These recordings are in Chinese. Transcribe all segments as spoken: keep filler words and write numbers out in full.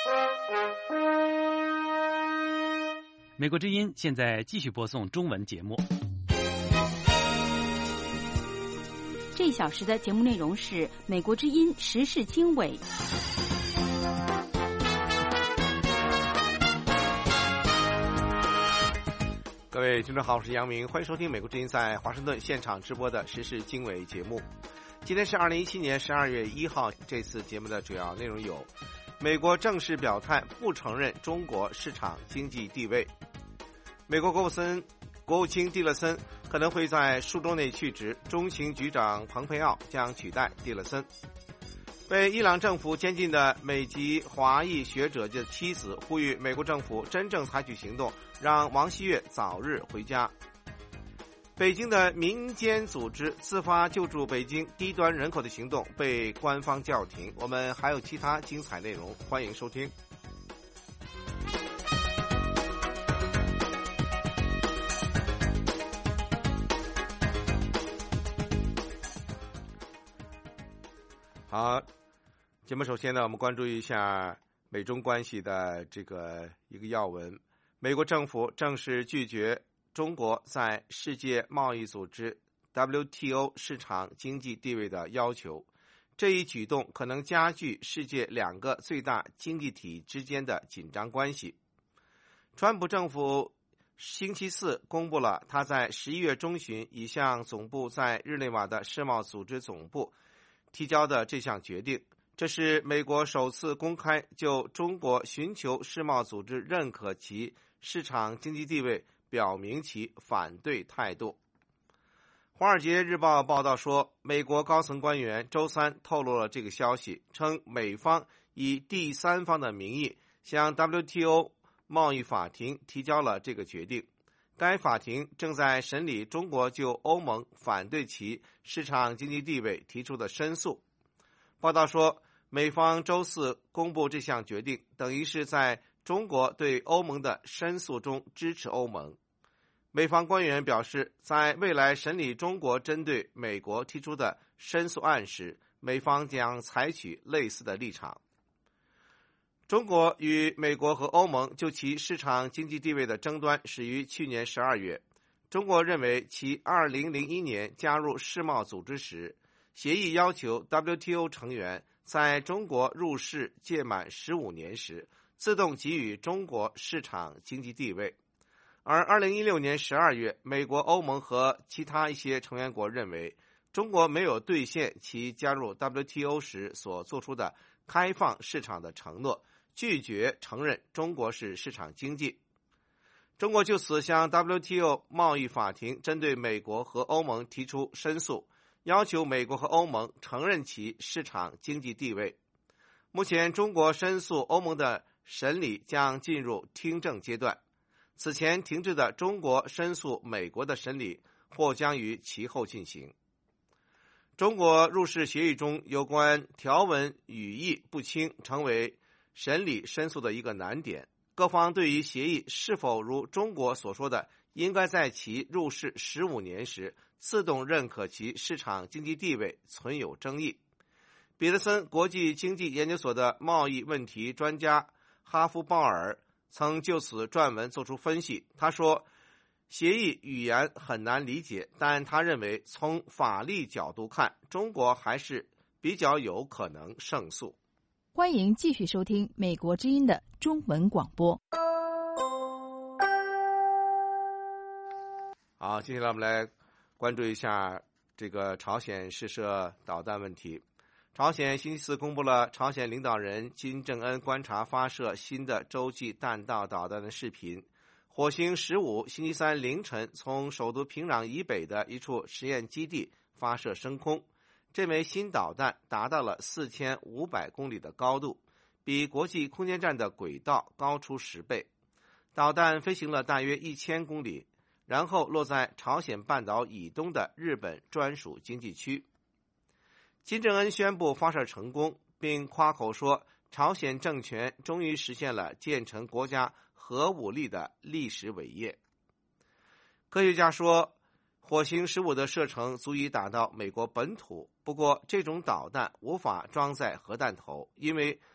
美国之音现在继续播送中文节目。 这一小时的节目内容是美国之音时事经纬。 各位听众好，我是杨明，欢迎收听美国之音在华盛顿现场直播的时事经纬节目。今天是二零一七年十二月一号，这次节目的主要内容有：美国正式表态不承认中国市场经济地位；美国国务森国务卿蒂勒森可能会在数周内去职，中情局长蓬佩奥将取代蒂勒森；被伊朗政府监禁的美籍华裔学者的妻子呼吁美国政府真正采取行动，让王锡悦早日回家；北京的民间组织自发救助北京低端人口的行动被官方叫停。我们还有其他精彩内容，欢迎收听。好，节目首先呢，我们关注一下美中关系的这个一个要闻。美国政府正式拒绝中国在世界贸易组织 W T O 市场经济地位的要求，这一举动可能加剧世界两个最大经济体之间的紧张关系。川普政府星期四公布了他在十一月中旬已向总部在日内瓦的世贸组织总部提交的这项决定，这是美国首次公开就中国寻求世贸组织认可其市场经济地位表明其反对态度。华尔街日报报道说，美国高层官员周三透露了这个消息，称美方以第三方的名义向 W T O 贸易法庭提交了这个决定。该法庭正在审理中国就欧盟反对其市场经济地位提出的申诉。报道说，美方周四公布这项决定，等于是在中国对欧盟的申诉中支持欧盟。美方官员表示，在未来审理中国针对美国提出的申诉案时，美方将采取类似的立场。中国与美国和欧盟就其市场经济地位的争端始于去年十二月。中国认为其二零零一年加入世贸组织时，协议要求 W T O 成员在中国入世届满十五年时，自动给予中国市场经济地位。而二零一六年十二月，美国、欧盟和其他一些成员国认为，中国没有兑现其加入 W T O 时所做出的开放市场的承诺，拒绝承认中国是市场经济。中国就此向 W T O 贸易法庭针对美国和欧盟提出申诉，要求美国和欧盟承认其市场经济地位。目前，中国申诉欧盟的审理将进入听证阶段。此前停滞的中国申诉美国的审理或将于其后进行。中国入世协议中有关条文语义不清，成为审理申诉的一个难点。各方对于协议是否如中国所说的应该在其入世十五年时自动认可其市场经济地位存有争议。彼得森国际经济研究所的贸易问题专家哈夫鲍尔曾就此撰文作出分析。他说，协议语言很难理解，但他认为从法律角度看，中国还是比较有可能胜诉。 欢迎继续收听美国之音的中文广播。 好，接下来我们来关注一下这个朝鲜试射导弹问题。朝鲜星期四公布了朝鲜领导人金正恩观察发射新的洲际弹道导弹的视频。火星十五星期三凌晨从首都平壤以北的一处实验基地发射升空，这枚新导弹达到了四千五百公里的高度，比国际空间站的轨道高出十倍。导弹飞行了大约一千公里，然后落在朝鲜半岛以东的日本专属经济区。金正恩宣布发射成功，并夸口说朝鲜政权终于实现了建成国家核武力的历史伟业。科学家说，火星十五的射程足以打到美国本土，不过这种导弹无法装载核弹头，因为核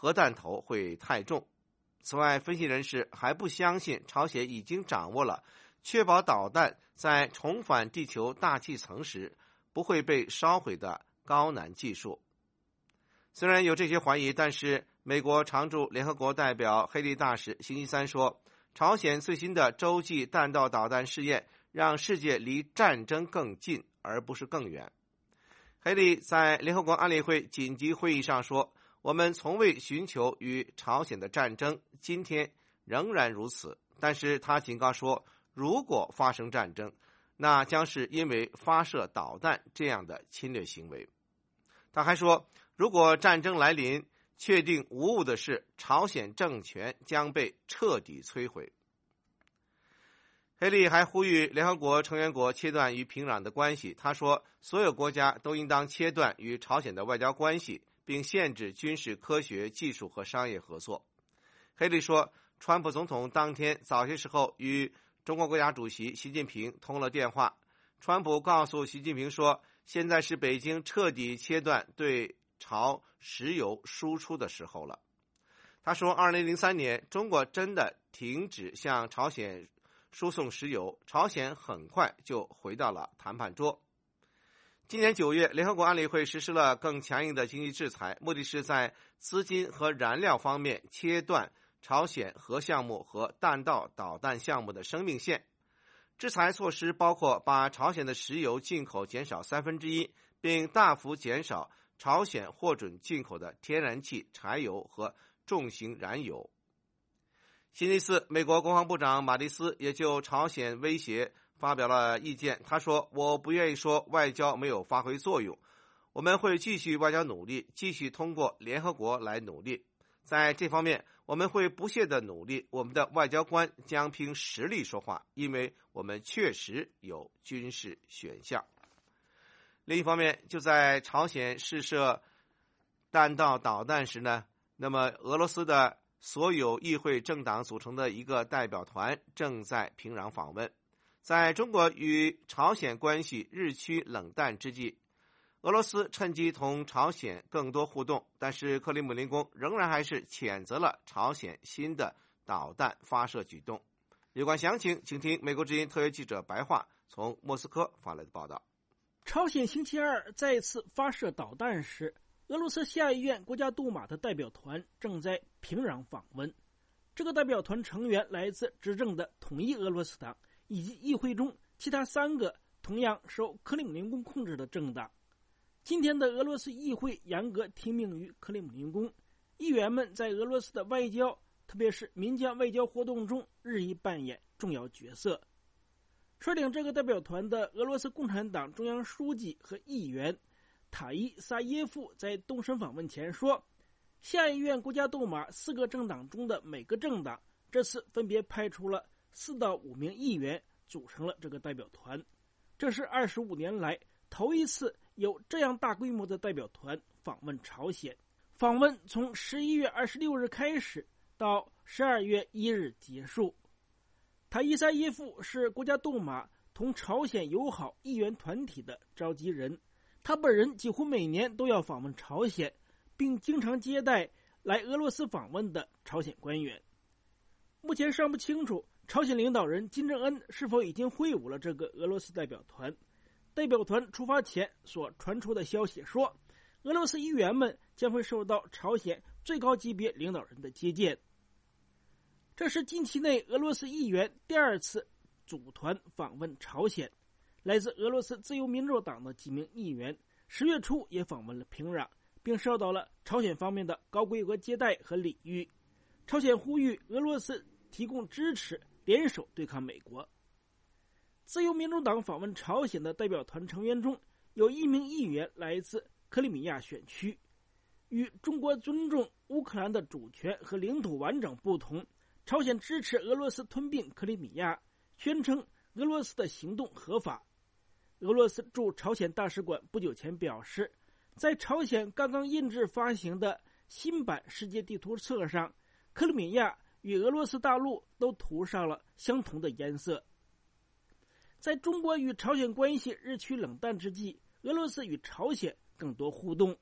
核弹头会太重。此外，分析人士还不相信朝鲜已经掌握了确保导弹在重返地球大气层时不会被烧毁的高难技术。虽然有这些怀疑，但是美国常驻联合国代表黑利大使星期三说，朝鲜最新的洲际弹道导弹试验让世界离战争更近，而不是更远。黑利在联合国安理会紧急会议上说，我们从未寻求与朝鲜的战争，今天仍然如此。但是他警告说，如果发生战争，那将是因为发射导弹这样的侵略行为。他还说，如果战争来临，确定无误的是，朝鲜政权将被彻底摧毁。黑利还呼吁联合国成员国切断与平壤的关系。他说，所有国家都应当切断与朝鲜的外交关系，并限制军事科学技术和商业合作。黑利说，川普总统当天早些时候与中国国家主席习近平通了电话。川普告诉习近平说，现在是北京彻底切断对朝石油输出的时候了。他说，二零零三年中国真的停止向朝鲜输送石油，朝鲜很快就回到了谈判桌。今年九月，联合国安理会实施了更强硬的经济制裁，目的是在资金和燃料方面切断朝鲜核项目和弹道导弹项目的生命线。制裁措施包括把朝鲜的石油进口减少三分之一，并大幅减少朝鲜获准进口的天然气、柴油和重型燃油。星期四，美国国防部长马蒂斯也就朝鲜威胁发表了意见。他说，我不愿意说外交没有发挥作用，我们会继续外交努力，继续通过联合国来努力。在这方面，我们会不懈地努力，我们的外交官将凭实力说话，因为我们确实有军事选项。另一方面，就在朝鲜试射弹道导弹时呢，那么俄罗斯的所有议会政党组成的一个代表团正在平壤访问。在中国与朝鲜关系日趋冷淡之际，俄罗斯趁机同朝鲜更多互动，但是克里姆林宫仍然还是谴责了朝鲜新的导弹发射举动。有关详情，请听美国之音特约记者白桦从莫斯科发来的报道。 朝鲜星期二再次发射导弹时，俄罗斯下议院国家杜马的代表团正在平壤访问。这个代表团成员来自执政的统一俄罗斯党以及议会中其他三个同样受克里姆林宫控制的政党。今天的俄罗斯议会严格听命于克里姆林宫，议员们在俄罗斯的外交，特别是民间外交活动中日益扮演重要角色。率领这个代表团的俄罗斯共产党中央书记和议员塔伊萨耶夫在动身访问前说，下议院国家杜马四个政党中的每个政党这次分别派出了四到五名议员组成了这个代表团。这是二十五年来头一次有这样大规模的代表团访问朝鲜。访问从十一月二十六日开始，到十二月一日结束。塔伊萨耶夫是国家杜马同朝鲜友好议员团体的召集人，他本人几乎每年都要访问朝鲜，并经常接待来俄罗斯访问的朝鲜官员。目前尚不清楚朝鲜领导人金正恩是否已经会晤了这个俄罗斯代表团。代表团出发前所传出的消息说，俄罗斯议员们将会受到朝鲜最高级别领导人的接见。这是近期内俄罗斯议员第二次组团访问朝鲜。来自俄罗斯自由民主党的几名议员十月初也访问了平壤，并受到了朝鲜方面的高规格接待和礼遇。朝鲜呼吁俄罗斯提供支持，联手对抗美国。自由民主党访问朝鲜的代表团成员中，有一名议员来自克里米亚选区。与中国尊重乌克兰的主权和领土完整不同，朝鲜支持俄罗斯吞并克里米亚，宣称俄罗斯的行动合法。俄罗斯驻朝鲜大使馆不久前表示，在朝鲜刚刚印制发行的新版世界地图册上，克里米亚与俄罗斯大陆都涂上了相同的颜色。在中国与朝鲜关系日趋冷淡之际，俄罗斯与朝鲜更多互动。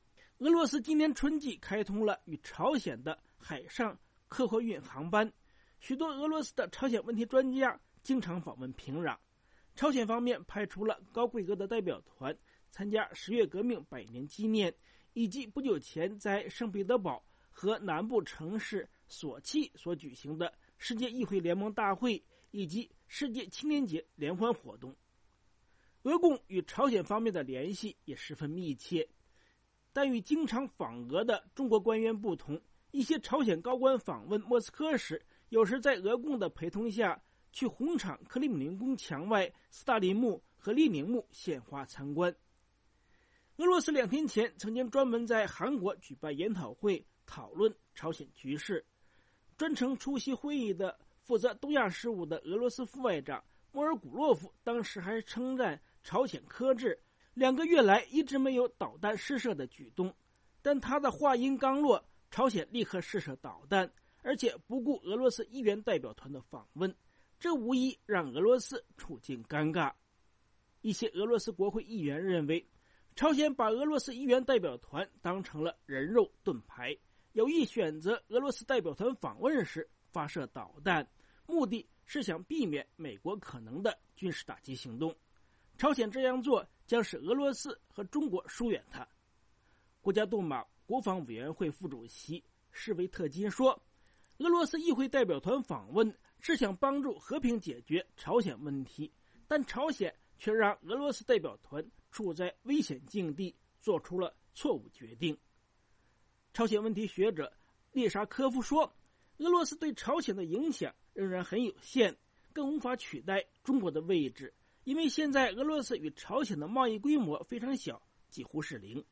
俄罗斯今年春季开通了与朝鲜的海上客货运航班，许多俄罗斯的朝鲜问题专家经常访问平壤。朝鲜方面派出了高规格的代表团参加十月革命百年纪念，以及不久前在圣彼得堡和南部城市索契所举行的世界议会联盟大会以及世界青年节联欢活动。俄共与朝鲜方面的联系也十分密切，但与经常访俄的中国官员不同，一些朝鲜高官访问莫斯科时，有时在俄共的陪同下去红场克里姆林宫墙外斯大林墓和列宁墓献花参观。俄罗斯两天前曾经专门在韩国举办研讨会，讨论朝鲜局势。专程出席会议的负责东亚事务的俄罗斯副外长莫尔古洛夫当时还称赞朝鲜克制，两个月来一直没有导弹试射的举动。但他的话音刚落，朝鲜立刻试射导弹，而且不顾俄罗斯议员代表团的访问，这无疑让俄罗斯处境尴尬。一些俄罗斯国会议员认为，朝鲜把俄罗斯议员代表团当成了人肉盾牌，有意选择俄罗斯代表团访问时发射导弹，目的是想避免美国可能的军事打击行动。朝鲜这样做将使俄罗斯和中国疏远它。国家杜马国防委员会副主席施维特金说，俄罗斯议会代表团访问是想帮助和平解决朝鲜问题，但朝鲜却让俄罗斯代表团处在危险境地，做出了错误决定。朝鲜问题学者列沙科夫说，俄罗斯对朝鲜的影响仍然很有限，更无法取代中国的位置，因为现在俄罗斯与朝鲜的贸易规模非常小，几乎是零。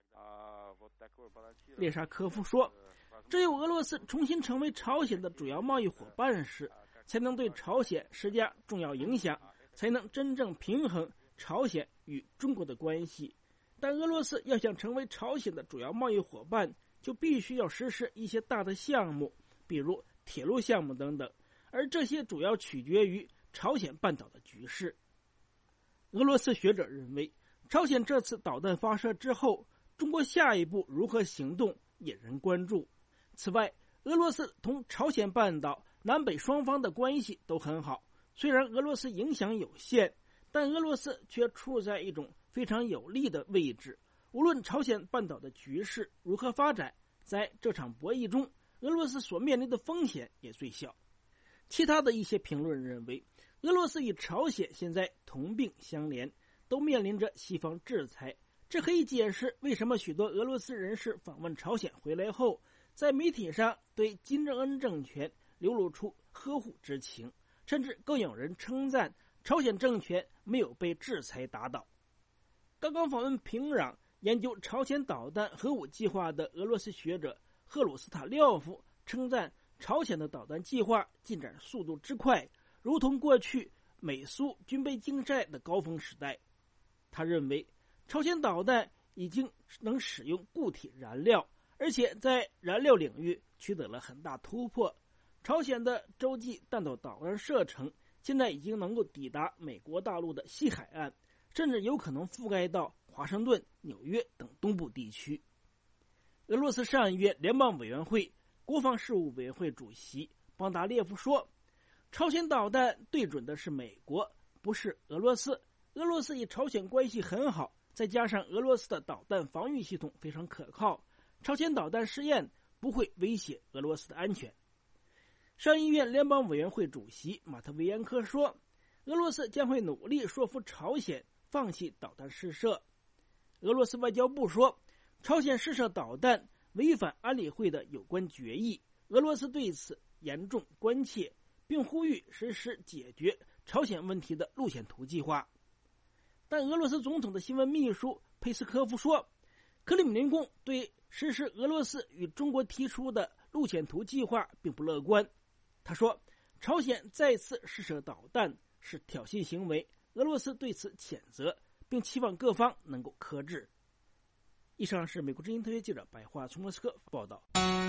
列沙科夫说，只有俄罗斯重新成为朝鲜的主要贸易伙伴时，才能对朝鲜施加重要影响，才能真正平衡朝鲜与中国的关系。但俄罗斯要想成为朝鲜的主要贸易伙伴，就必须要实施一些大的项目，比如铁路项目等等，而这些主要取决于朝鲜半岛的局势。俄罗斯学者认为，朝鲜这次导弹发射之后，中国下一步如何行动引人关注。此外，俄罗斯同朝鲜半岛南北双方的关系都很好，虽然俄罗斯影响有限，但俄罗斯却处在一种非常有利的位置。无论朝鲜半岛的局势如何发展，在这场博弈中，俄罗斯所面临的风险也最小。其他的一些评论认为，俄罗斯与朝鲜现在同病相怜，都面临着西方制裁，这可以解释为什么许多俄罗斯人士访问朝鲜回来后，在媒体上对金正恩政权流露出呵护之情，甚至更有人称赞朝鲜政权没有被制裁打倒。刚刚访问平壤研究朝鲜导弹核武计划的俄罗斯学者赫鲁斯塔廖夫称赞朝鲜的导弹计划进展速度之快，如同过去美苏军备竞赛的高峰时代。他认为，朝鲜导弹已经能使用固体燃料，而且在燃料领域取得了很大突破。朝鲜的洲际弹道导弹射程现在已经能够抵达美国大陆的西海岸，甚至有可能覆盖到华盛顿、纽约等东部地区。俄罗斯上议院联邦委员会国防事务委员会主席邦达列夫说，朝鲜导弹对准的是美国，不是俄罗斯。俄罗斯与朝鲜关系很好，再加上俄罗斯的导弹防御系统非常可靠，朝鲜导弹试验不会威胁俄罗斯的安全。上议院联邦委员会主席马特维延科说，俄罗斯将会努力说服朝鲜放弃导弹试射。俄罗斯外交部说，朝鲜试射导弹违反安理会的有关决议，俄罗斯对此严重关切，并呼吁实施解决朝鲜问题的路线图计划。但俄罗斯总统的新闻秘书佩斯科夫说，克里姆林宫对实施俄罗斯与中国提出的路线图计划并不乐观。他说，朝鲜再次试射导弹是挑衅行为，俄罗斯对此谴责，并期望各方能够克制。以上是美国之音特约记者白桦从莫斯科报道。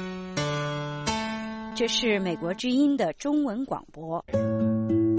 这是美国之音的中文广播。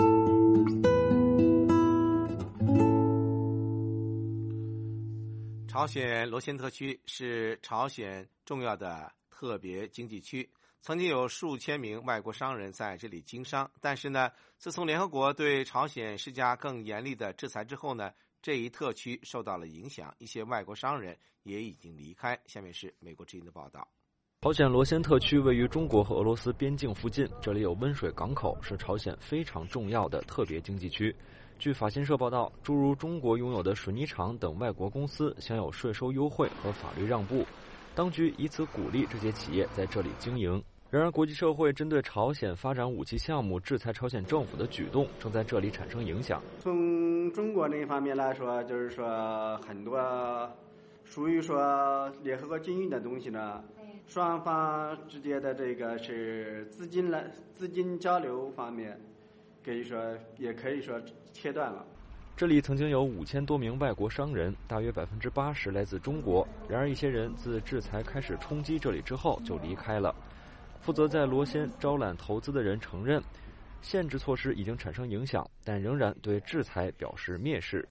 朝朝鲜罗先特区是朝鲜重要的特别经济区，曾经有数千名外国商人在这里经商。但是呢，自从联合国对朝鲜施加更严厉的制裁之后呢，这一特区受到了影响，一些外国商人也已经离开。下面是美国之音的报道。 朝鲜罗先特区位于中国和俄罗斯边境附近，这里有温水港口，是朝鲜非常重要的特别经济区。据法新社报道，诸如中国拥有的水泥厂等外国公司享有税收优惠和法律让步，当局以此鼓励这些企业在这里经营。然而，国际社会针对朝鲜发展武器项目制裁朝鲜政府的举动正在这里产生影响。 从中国那方面来说，就是说很多属于说联合国禁运的东西呢，双方之间的这个是资金来资金交流方面，可以说也可以说切断了。 这里曾经有五千多名外国商人，大约百分之八十来自中国。然而，一些人自制裁开始冲击这里之后就离开了。负责在罗先招揽投资的人承认，限制措施已经产生影响，但仍然对制裁表示蔑视。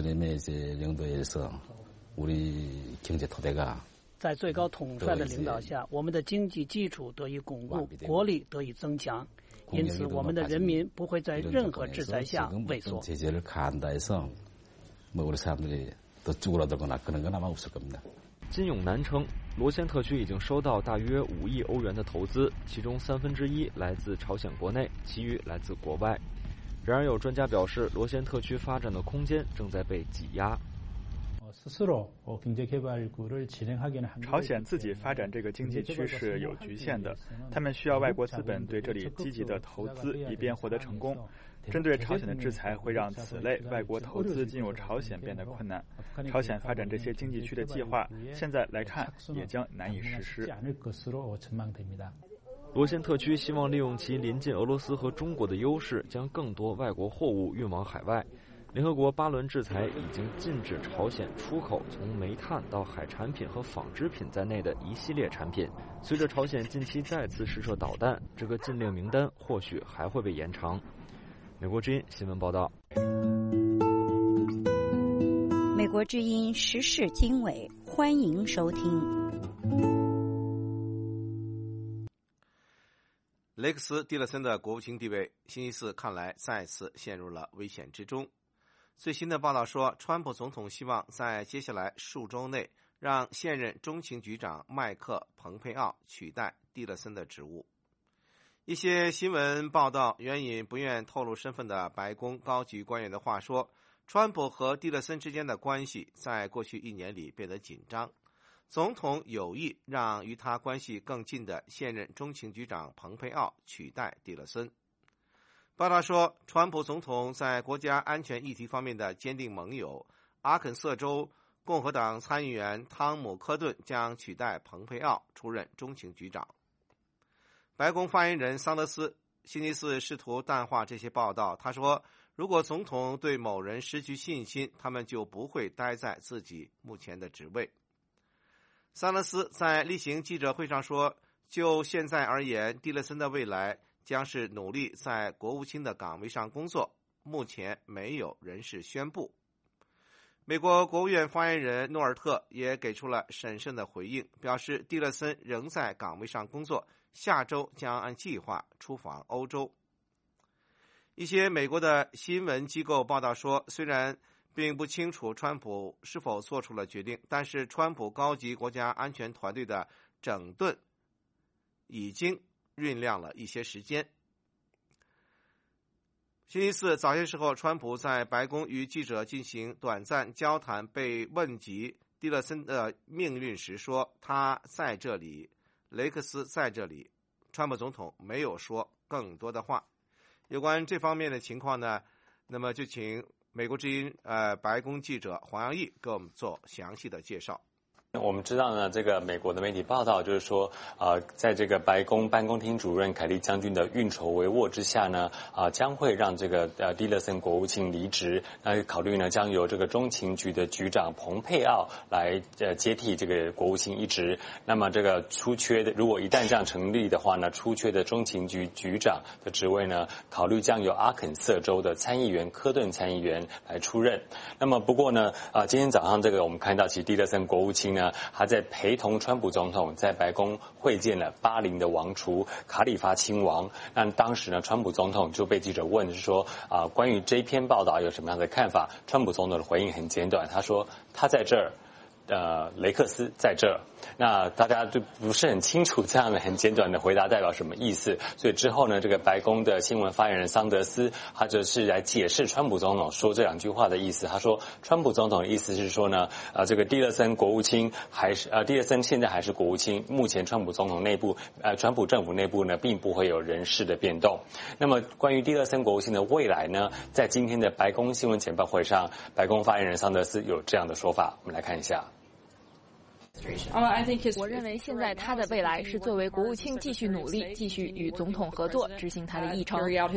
在最高统帅的领导下，我们的经济基础得以巩固，国力得以增强。因此，我们的人民不会在任何制裁下畏缩。 金永南称，罗先特区已经收到大约五亿欧元的投资，其中三分之一来自朝鲜国内，其余来自国外。然而，有专家表示，罗先特区发展的空间正在被挤压。 朝鲜自己发展这个经济区是有局限的，他们需要外国资本对这里积极的投资，以便获得成功。针对朝鲜的制裁会让此类外国投资进入朝鲜变得困难，朝鲜发展这些经济区的计划，现在来看也将难以实施。 罗先特区希望利用其临近俄罗斯和中国的优势，将更多外国货物运往海外。联合国八轮制裁已经禁止朝鲜出口从煤炭到海产品和纺织品在内的一系列产品。随着朝鲜近期再次试射导弹，这个禁令名单或许还会被延长。美国之音新闻报道。 美国之音时事经纬，欢迎收听。 雷克斯·蒂勒森的国务卿地位，星期四看来再次陷入了危险之中。最新的报道说，川普总统希望在接下来数周内让现任中情局长麦克·蓬佩奥取代蒂勒森的职务。一些新闻报道援引不愿透露身份的白宫高级官员的话说，川普和蒂勒森之间的关系在过去一年里变得紧张，总统有意让与他关系更近的现任中情局长蓬佩奥取代蒂勒森。报道说，川普总统在国家安全议题方面的坚定盟友阿肯色州共和党参议员汤姆·科顿将取代蓬佩奥出任中情局长。白宫发言人桑德斯星期四试图淡化这些报道，他说，如果总统对某人失去信心，他们就不会待在自己目前的职位。桑德斯在例行记者会上说，就现在而言，蒂勒森的未来将是努力在国务卿的岗位上工作，目前没有人事宣布。美国国务院发言人诺尔特也给出了审慎的回应，表示蒂勒森仍在岗位上工作，下周将按计划出访欧洲。一些美国的新闻机构报道说，虽然并不清楚川普是否做出了决定，但是川普高级国家安全团队的整顿已经酝酿了一些时间。星期四早些时候，川普在白宫与记者进行短暂交谈，被问及蒂勒森的命运时说，他在这里，雷克斯在这里。川普总统没有说更多的话。有关这方面的情况呢，那么就请美国之音呃白宫记者黄洋毅给我们做详细的介绍。 我们知道呢，这个美国的媒体报道就是说，呃，在这个白宫办公厅主任凯利将军的运筹帷幄之下呢，啊、呃，将会让这个呃蒂勒森国务卿离职。那考虑呢，将由这个中情局的局长蓬佩奥来呃接替这个国务卿一职。那么这个出缺的，如果一旦这样成立的话呢，出缺的中情局局长的职位呢，考虑将由阿肯色州的参议员科顿参议员来出任。那么不过呢，啊、呃，今天早上这个我们看到，其实蒂勒森国务卿呢。还在陪同川普总统在白宫会见了巴林的王储卡里发亲王。那当时呢，川普总统就被记者问是说啊、呃，关于这篇报道有什么样的看法？川普总统的回应很简短，他说他在这儿。呃，雷克斯在这儿，那大家就不是很清楚这样的很简短的回答代表什么意思，所以之后呢，这个白宫的新闻发言人桑德斯，他就是来解释川普总统说这两句话的意思。他说，川普总统的意思是说呢，呃，这个蒂勒森国务卿还是呃，蒂勒森现在还是国务卿，目前川普总统内部呃，川普政府内部呢，并不会有人事的变动。那么关于蒂勒森国务卿的未来呢，在今天的白宫新闻简报会上，白宫发言人桑德斯有这样的说法，我们来看一下。 我认为现在他的未来是作为国务卿继续努力，继续与总统合作，执行他的议程。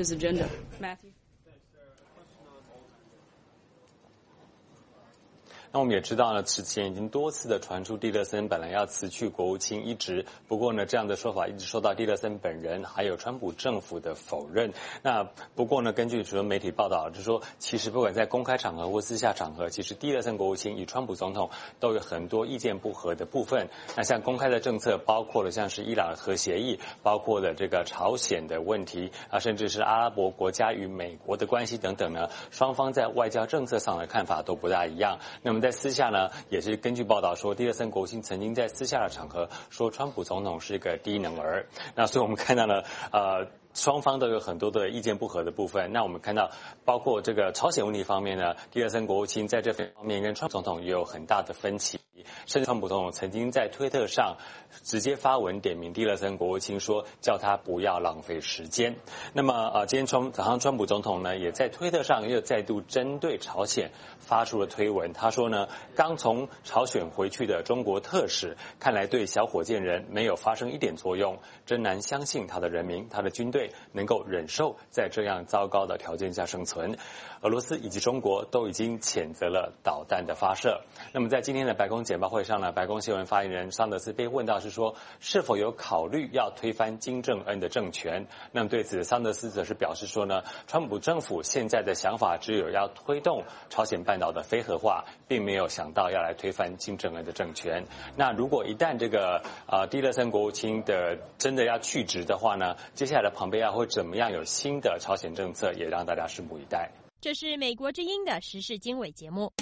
那我们也知道呢，此前已经多次的传出蒂勒森本来要辞去国务卿一职，不过呢，这样的说法一直受到蒂勒森本人还有川普政府的否认。那不过呢，根据主流媒体报道，就是说，其实不管在公开场合或私下场合，其实蒂勒森国务卿与川普总统都有很多意见不合的部分。那像公开的政策，包括了像是伊朗核协议，包括了这个朝鲜的问题啊，甚至是阿拉伯国家与美国的关系等等呢，双方在外交政策上的看法都不大一样。那么在私下呢，也是根据报道说，蒂勒森国务卿曾经在私下的场合说，川普总统是一个低能儿。那所以我们看到了，呃。双方都有很多的意见不合的部分。那我们看到，包括这个朝鲜问题方面呢，蒂勒森国务卿在这方面跟川普总统也有很大的分歧。甚至川普总统曾经在推特上直接发文点名蒂勒森国务卿，说叫他不要浪费时间。那么呃，今天川早上川普总统呢，也在推特上又再度针对朝鲜发出了推文。他说呢，刚从朝鲜回去的中国特使，看来对小火箭人没有发生一点作用，真难相信他的人民、他的军队能够忍受在这样糟糕的条件下生存。俄罗斯以及中国都已经谴责了导弹的发射。那么在今天的白宫简报会上呢，白宫新闻发言人桑德斯被问到是说，是否有考虑要推翻金正恩的政权？那么对此，桑德斯则是表示说呢，川普政府现在的想法只有要推动朝鲜半岛的非核化，并没有想到要来推翻金正恩的政权。那如果一旦这个呃蒂勒森国务卿的真的要去职的话呢，接下来的蓬佩奥会怎么样有新的朝鲜政策，也让大家拭目以待。 这是美国之音的时事经纬节目。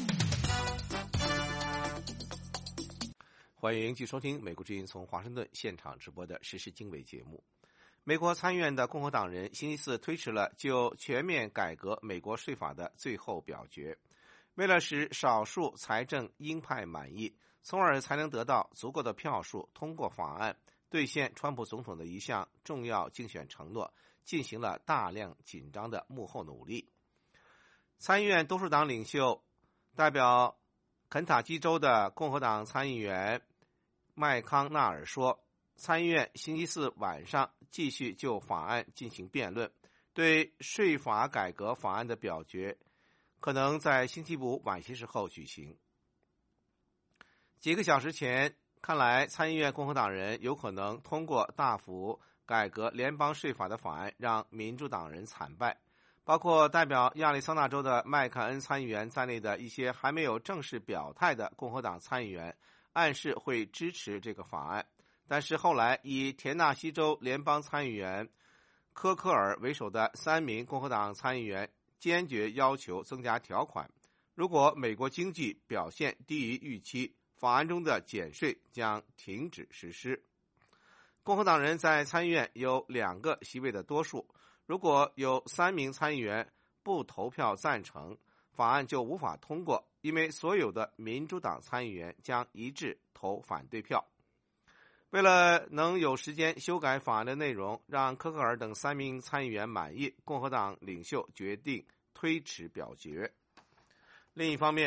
欢迎继续收听美国之音从华盛顿现场直播的时事经纬节目。美国参议院的共和党人星期四推迟了就全面改革美国税法的最后表决，为了使少数财政鹰派满意，从而才能得到足够的票数通过法案，兑现川普总统的一项重要竞选承诺，进行了大量紧张的幕后努力。参议院多数党领袖代表肯塔基州的共和党参议员麦康纳尔说，参议院星期四晚上继续就法案进行辩论，对税法改革法案的表决可能在星期五晚些时候举行。几个小时前，看来参议院共和党人有可能通过大幅改革联邦税法的法案，让民主党人惨败。包括代表亚利桑那州的麦凯恩参议员在内的一些还没有正式表态的共和党参议员暗示会支持这个法案，但是后来以田纳西州联邦参议员科科尔为首的三名共和党参议员坚决要求增加条款，如果美国经济表现低于预期，法案中的减税将停止实施。共和党人在参议院有两个席位的多数，如果有三名参议员不投票赞成，法案就无法通过，因为所有的民主党参议员将一致投反对票。为了能有时间修改法案的内容，让科克尔等三名参议员满意，共和党领袖决定推迟表决。另一方面，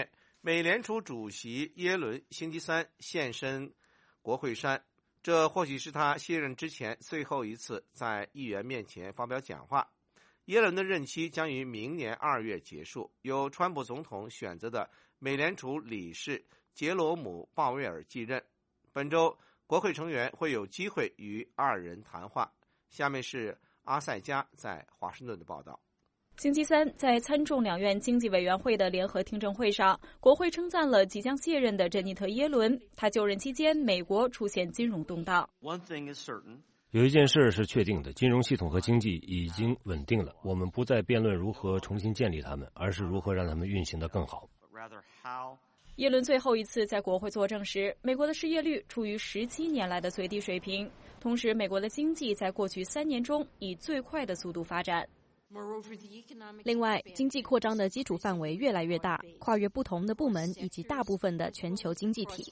美联储主席耶伦星期三现身国会山，这或许是他卸任之前最后一次在议员面前发表讲话。耶伦的任期将于明年二月结束，由川普总统选择的美联储理事杰罗姆·鲍威尔继任。本周国会成员会有机会与二人谈话。下面是阿塞加在华盛顿的报道。 星期三，在参众两院经济委员会的联合听证会上，国会称赞了即将卸任的珍妮特·耶伦。他就任期间，美国出现金融动荡。 有一件事是确定的，金融系统和经济已经稳定了。我们不再辩论如何重新建立它们，而是如何让它们运行得更好。 耶伦最后一次在国会作证时，美国的失业率处于十七年来的最低水平，同时美国的经济在过去三年中以最快的速度发展。 另外，经济扩张的基础范围越来越大，跨越不同的部门以及大部分的全球经济体。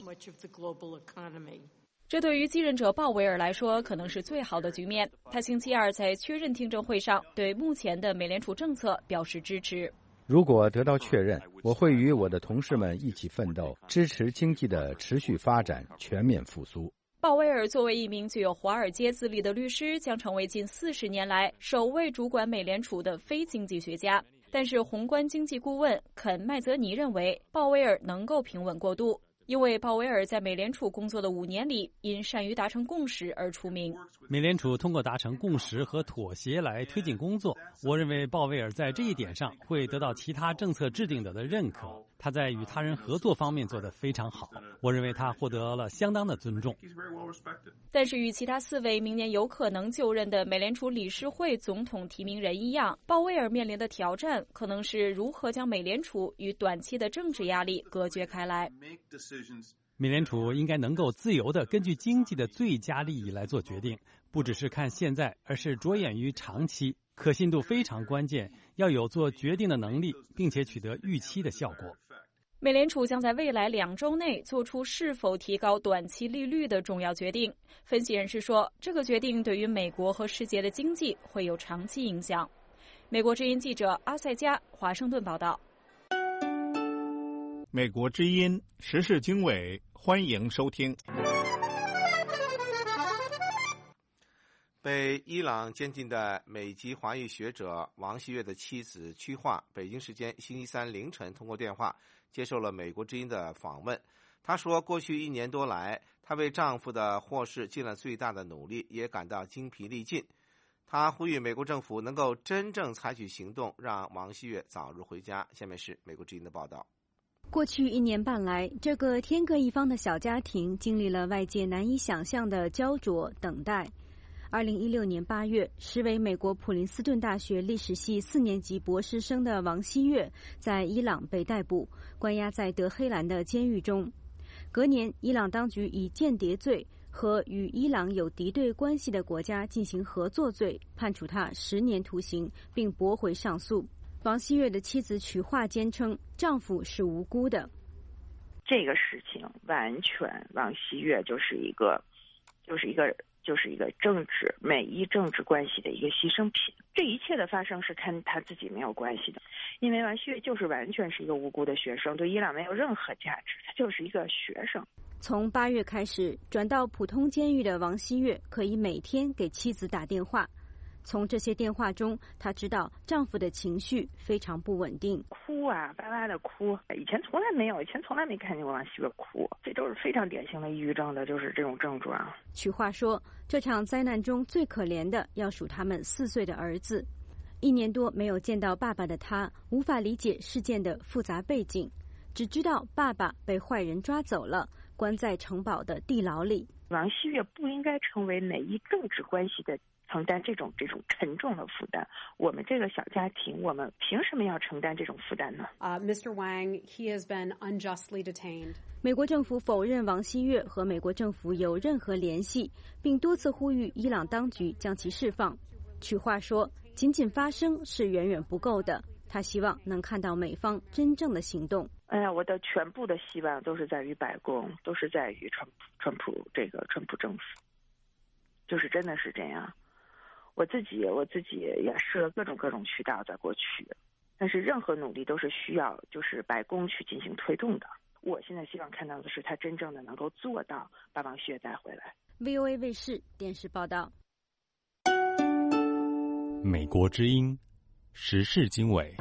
这对于继任者鲍威尔来说可能是最好的局面。他星期二在确认听证会上对目前的美联储政策表示支持。 如果得到确认，我会与我的同事们一起奋斗，支持经济的持续发展、全面复苏。 鲍威尔作为一名具有华尔街资历的律师，将成为近四十年来首位主管美联储的非经济学家。但是，宏观经济顾问肯·麦泽尼认为，鲍威尔能够平稳过渡，因为鲍威尔在美联储工作的五年里，因善于达成共识而出名。 美联储通过达成共识和妥协来推进工作，我认为鲍威尔在这一点上会得到其他政策制定者的认可。他在与他人合作方面做得非常好，我认为他获得了相当的尊重。 但是与其他四位明年有可能就任的美联储理事会总统提名人一样，鲍威尔面临的挑战可能是如何将美联储与短期的政治压力隔绝开来。 美联储应该能够自由地根据经济的最佳利益来做决定，不只是看现在，而是着眼于长期。可信度非常关键，要有做决定的能力，并且取得预期的效果。 美联储将在未来两周内做出是否提高短期利率的重要决定。分析人士说，这个决定对于美国和世界的经济会有长期影响。美国之音记者阿塞加，华盛顿报道。 美国之音时事经纬，欢迎收听。 被伊朗监禁的美籍华裔学者王锡悦的妻子曲化，北京时间星期三凌晨通过电话接受了美国之音的访问。她说，过去一年多来，她为丈夫的获释尽了最大的努力，也感到精疲力尽。她呼吁美国政府能够真正采取行动，让王锡悦早日回家。下面是美国之音的报道。 过去一年半来，这个天各一方的小家庭经历了外界难以想象的焦灼等待。二零一六年八月，时为美国普林斯顿大学历史系四年级博士生的王锡悦在伊朗被逮捕，关押在德黑兰的监狱中。隔年，伊朗当局以间谍罪和与伊朗有敌对关系的国家进行合作罪判处他十年徒刑，并驳回上诉。王锡悦的妻子曲化坚称，丈夫是无辜的。 这个事情完全，王锡悦就是一个，就是一个。就是一个政治美伊政治关系的一个牺牲品，这一切的发生是跟他自己没有关系的，因为王锡悦就是完全是一个无辜的学生，对伊朗没有任何价值，他就是一个学生。 从八月开始，转到普通监狱的王锡悦可以每天给妻子打电话。从这些电话中，她知道丈夫的情绪非常不稳定， 哭啊，哇哇的哭。以前从来没有，以前从来没看见过王锡悦哭，这都是非常典型的抑郁症的，就是这种症状。 曲化说，这场灾难中最可怜的要数他们四岁的儿子。一年多没有见到爸爸的他，无法理解事件的复杂背景，只知道爸爸被坏人抓走了，关在城堡的地牢里。 王锡悦不应该成为美伊政治关系的承担这种这种沉重的负担，我们这个小家庭，我们凭什么要承担这种负担呢？ Uh, Mister Wang, he has been unjustly detained. 美国政府否认王锡悦和美国政府有任何联系，并多次呼吁伊朗当局将其释放。曲化说，仅仅发声是远远不够的，他希望能看到美方真正的行动。 哎呀，我的全部的希望都是在于白宫，都是在于川普川普这个川普政府，就是真的是这样。我自己我自己也试了各种各种渠道，在过去但是任何努力都是需要就是白宫去进行推动的。我现在希望看到的是他真正的能够做到把王旭带回来。 V O A 卫视电视报道。 美国之音时事经纬。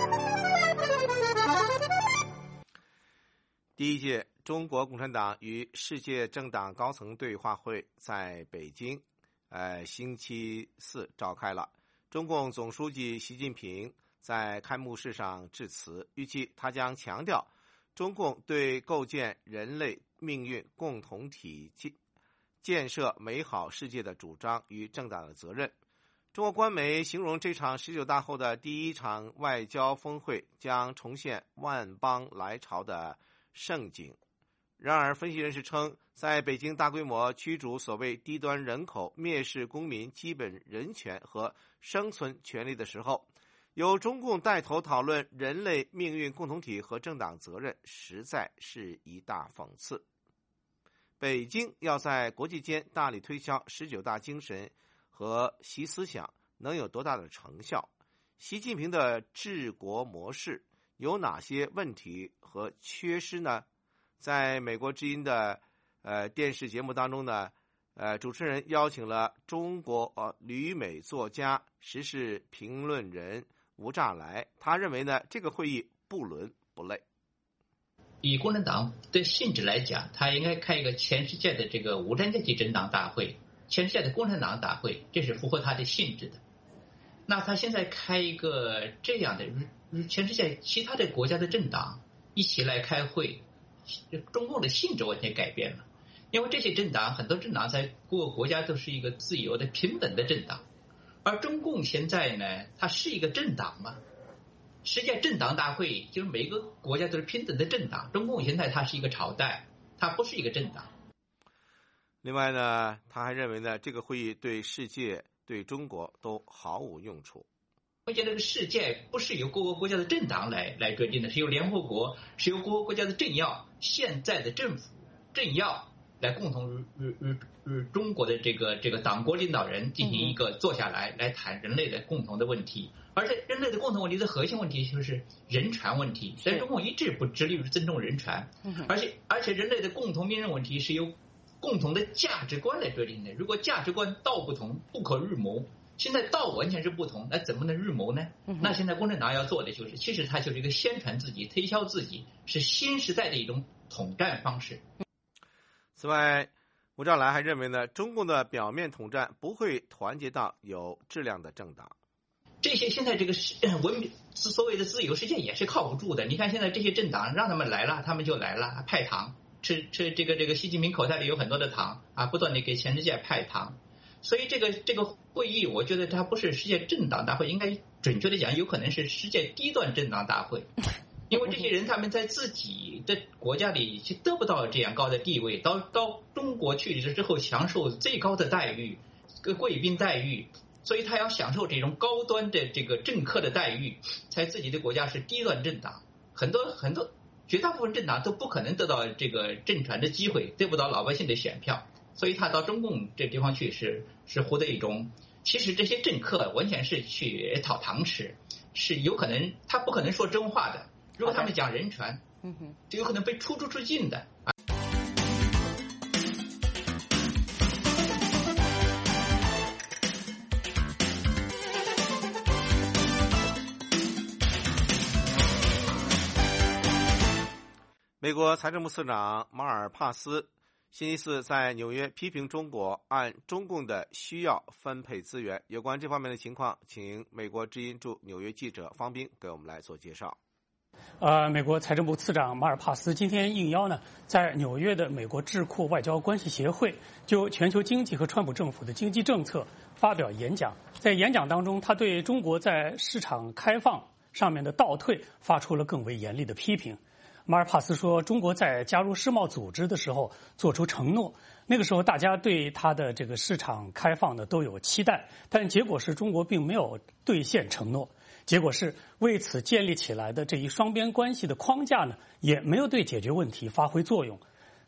第一届中国共产党与世界政党高层对话会在北京，呃，星期四召开了。中共总书记习近平在开幕式上致辞，预计他将强调中共对构建人类命运共同体、建设美好世界的主张与政党的责任。中国官媒形容这场十九大后的第一场外交峰会将重现万邦来朝的盛景。然而，分析人士称，在北京大规模驱逐所谓低端人口、蔑视公民基本人权和生存权利的时候，由中共带头讨论人类命运共同体和政党责任，实在是一大讽刺。北京要在国际间大力推销十九大精神和习思想，能有多大的成效？习近平的治国模式有哪些问题和缺失呢？在美国之音的呃电视节目当中呢，呃，主持人邀请了中国呃旅美作家、时事评论人吴乍来，他认为呢，这个会议不伦不类。 以共产党的性质来讲，他应该开一个全世界的这个无产阶级政党大会，全世界的共产党大会，这是符合他的性质的。那他现在开一个这样的，全世界其他的国家的政党一起来开会，中共的性质完全改变了。因为这些政党，很多政党在各个国家都是一个自由的、平等的政党，而中共现在呢，它是一个政党嘛。世界政党大会就是每个国家都是平等的政党，中共现在它是一个朝代，它不是一个政党。 另外呢，他还认为呢，这个会议对世界、对中国都毫无用处。 我觉得这个世界不是由各个国家的政党来来决定的，是由联合国，是由各个国家的政要、现在的政府政要来共同与与与中国的这个这个党国领导人进行一个坐下来来谈人类的共同的问题。而且人类的共同问题的核心问题就是人权问题，所以中共一直不致力于尊重人权，而且而且人类的共同命运问题是由共同的价值观来决定的。如果价值观道不同，不可预谋。现在道完全是不同，那怎么能预谋呢？那现在共产党要做的就是，其实它就是一个宣传自己、推销自己，是新时代的一种统战方式。 此外，吴兆来还认为呢，中共的表面统战不会团结到有质量的政党。 这些现在这个文明所谓的自由世界也是靠不住的。你看现在这些政党让他们来了，他们就来了，派糖，吃吃这个这个习近平口袋里有很多的糖啊，不断的给全世界派糖。所以这个这个会议，我觉得它不是世界政党大会，应该准确的讲，有可能是世界低端政党大会，因为这些人他们在自己的国家里是得不到这样高的地位，到到中国去了之后享受最高的待遇，贵宾待遇，所以他要享受这种高端的这个政客的待遇，在自己的国家是低端政党，很多很多绝大部分政党都不可能得到这个政权的机会，得不到老百姓的选票。所以他到中共这地方去是是获得一种，其实这些政客完全是去讨糖吃，是有可能他不可能说真话的。如果他们讲人权，嗯哼，就有可能被出出出境的。 美国财政部次长马尔帕斯星期四在纽约批评中国按中共的需要分配资源。有关这方面的情况，请美国之音驻纽约记者方斌给我们来做介绍。 呃，美国财政部次长马尔帕斯今天应邀呢，在纽约的美国智库外交关系协会就全球经济和川普政府的经济政策发表演讲。在演讲当中，他对中国在市场开放上面的倒退发出了更为严厉的批评。马尔帕斯说，中国在加入世贸组织的时候做出承诺，那个时候大家对他的这个市场开放呢都有期待，但结果是中国并没有兑现承诺，结果是为此建立起来的这一双边关系的框架呢也没有对解决问题发挥作用。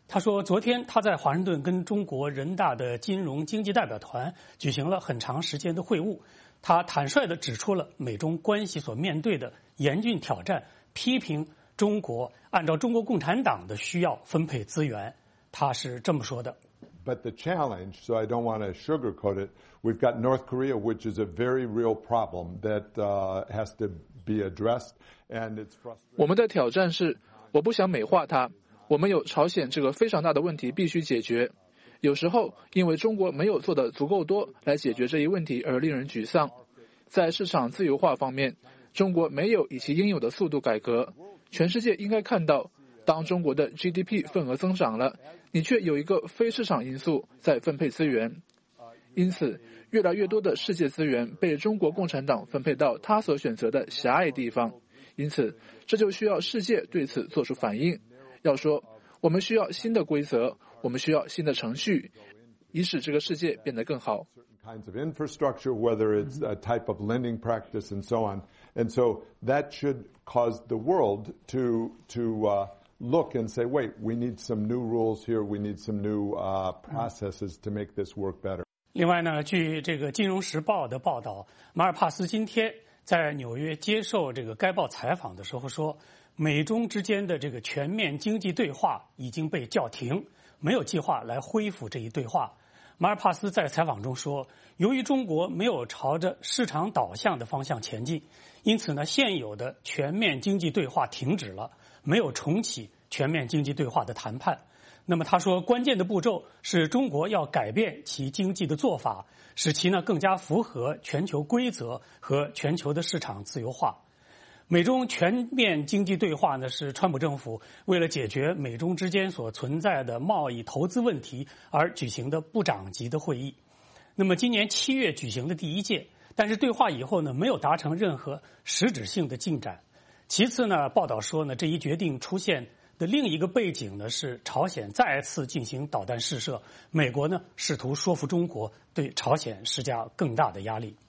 他说，昨天他在华盛顿跟中国人大的金融经济代表团举行了很长时间的会晤。他坦率地指出了美中关系所面对的严峻挑战，批评中国按照中国共产党的需要分配资源。他是这么说的。 But the challenge, so I don't want to sugarcoat it, we've got North Korea, which is a very real problem that uh, has to be addressed, and it's frustrating. 我们的挑战是，我不想美化它，我们有朝鲜这个非常大的问题必须解决。有时候因为中国没有做的足够多来解决这一问题而令人沮丧。在市场自由化方面，中国没有以其应有的速度改革。全世界应该看到，当中国的 G D P 份额增长了，你却有一个非市场因素在分配资源。因此，越来越多的世界资源被中国共产党分配到他所选择的狭隘地方。因此，这就需要世界对此做出反应。要说，我们需要新的规则，我们需要新的程序，以使这个世界变得更好。 kinds of infrastructure, whether it's a type of lending practice and so on. And so that should cause the world to to uh, look and say, wait, we need some new rules here. We need some new uh, processes to make this work better. 另外呢，据这个《金融时报》的报道，马尔帕斯今天在纽约接受这个该报采访的时候说，美中之间的这个全面经济对话已经被叫停，没有计划来恢复这一对话。马尔帕斯在采访中说，由于中国没有朝着市场导向的方向前进，因此呢，现有的全面经济对话停止了，没有重启全面经济对话的谈判。那么他说，关键的步骤是中国要改变其经济的做法，使其呢更加符合全球规则和全球的市场自由化。美中全面经济对话呢，是川普政府为了解决美中之间所存在的贸易投资问题而举行的部长级的会议。那么今年七月举行的第一届，但是对话以后呢，没有达成任何实质性的进展。其次呢，报道说呢，这一决定出现的另一个背景呢，是朝鲜再次进行导弹试射，美国呢试图说服中国对朝鲜施加更大的压力。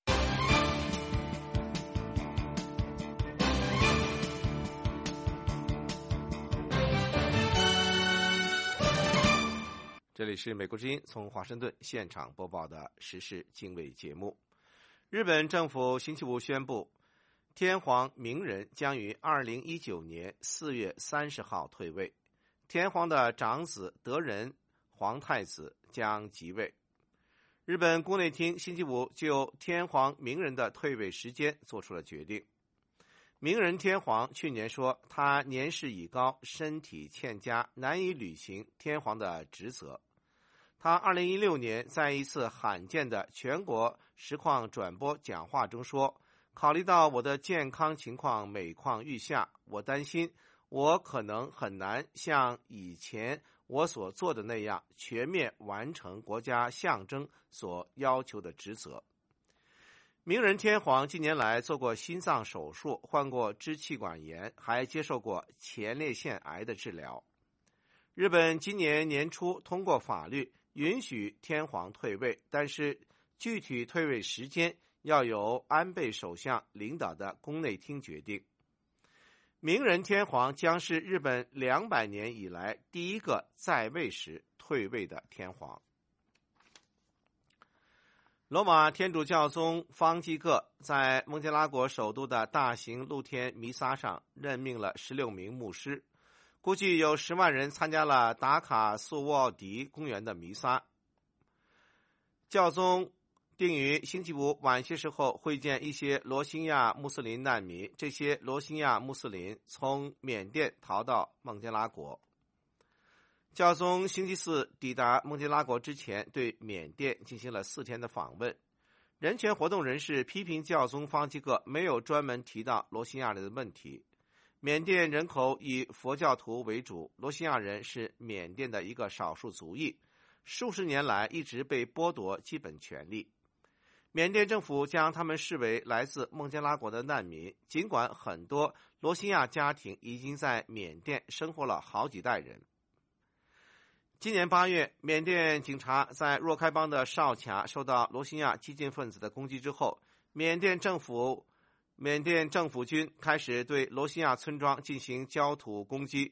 这里是美国之音从华盛顿现场播报的时事经纬节目。日本政府星期五宣布，天皇明仁将于二零一九年四月三十号退位，天皇的长子德仁皇太子将即位。日本宫内厅星期五就天皇明仁的退位时间做出了决定。明仁天皇去年说，他年事已高，身体欠佳，难以履行天皇的职责。他二零一六年在一次罕见的全国实况转播讲话中说，考虑到我的健康情况每况愈下，我担心我可能很难像以前我所做的那样全面完成国家象征所要求的职责。明仁天皇近年来做过心脏手术，患过支气管炎，还接受过前列腺癌的治疗。日本今年年初通过法律允许天皇退位，但是具体退位时间要由安倍首相领导的宫内厅决定。明仁天皇将是日本两百年以来第一个在位时退位的天皇。罗马天主教宗方济各在孟加拉国首都的大型露天弥撒上任命了十六名牧师，估计有十万人参加了达卡素沃奥迪公园的弥撒。教宗定于星期五晚些时候会见一些罗兴亚穆斯林难民，这些罗兴亚穆斯林从缅甸逃到孟加拉国。教宗星期四抵达孟加拉国之前，对缅甸进行了四天的访问。人权活动人士批评教宗方济各没有专门提到罗兴亚人的问题。缅甸人口以佛教徒为主，罗兴亚人是缅甸的一个少数族裔，数十年来一直被剥夺基本权利。缅甸政府将他们视为来自孟加拉国的难民，尽管很多罗兴亚家庭已经在缅甸生活了好几代人。今年八月，缅甸警察在若开邦的哨卡受到罗兴亚激进分子的攻击之后，缅甸政府缅甸政府军开始对罗兴亚村庄进行焦土攻击。